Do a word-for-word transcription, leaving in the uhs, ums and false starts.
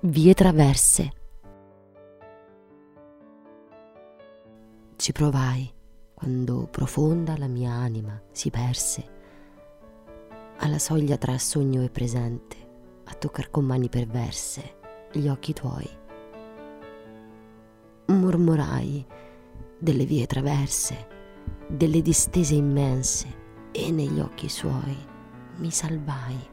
vie traverse. Ci provai quando profonda la mia anima si perse alla soglia tra sogno e presente, a toccar con mani perverse gli occhi tuoi. Mormorai delle vie traverse, delle distese immense, e negli occhi suoi mi salvai.